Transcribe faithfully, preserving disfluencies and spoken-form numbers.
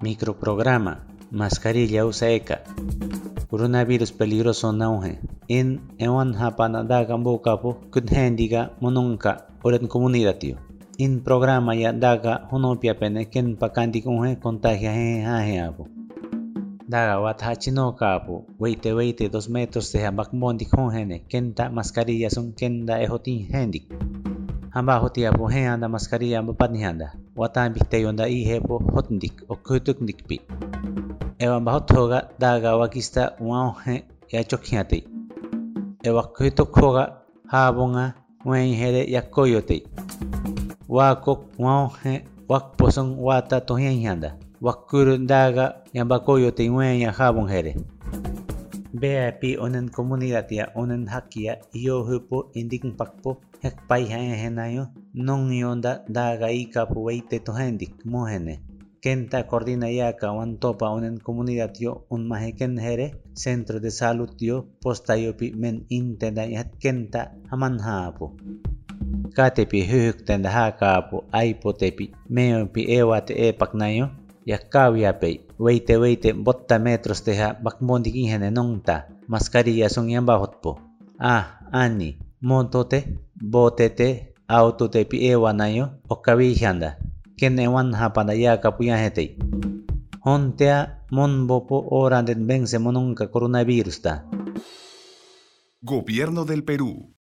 Microprograma, mascarilla usaeka. Coronavirus peligroso nauhe. In ewan hapana dagan bokapo kudhendiga mononka oren comunidad. In programa ya daga honopia pene ken pakandik unhe contagia he haheapo. Daga wat hachino kapo, weite weite dos metros de bakmondik honhene, kenta mascarilla son kenda ehotin hendik. Hamba hotiapo he anda mascarilla mbapatnihanda, watan bikteyonda ihepo hotndik o kutukndik pi. Ewan bahothoga daga wakista uauhe ya chokhiate. Ewa kutukhoga habonga wen here yakoyote. Wakok uauhe wakposong wata tohianyanda. Wakuru daga yambakoyote wen ya habon here. Bea pi onen comunidad ya onen hakia iyo hupo indikin pakpo hek pai henayo non yonda daga ikapo weite tohendik mohene. Kenta coordina yaka wan topa onen comunidad yo un maheken here centro de salud yo posta yo pi men intenda yat kenta haman hapo. Katepi hyhuk tenda hakapo aipo tepi meo pi ewate epak nayo yakawia pei weite weite botta metros teha bakmondik ihene nongta mascarilla son yamba hotpo. Ah ani montote botete auto tepi ewa nayo okawi handa. Ken ewan hapanda ya kapuya hetei. Hontea monbopo oranden vence mononka coronavirus ta. Gobierno del Perú.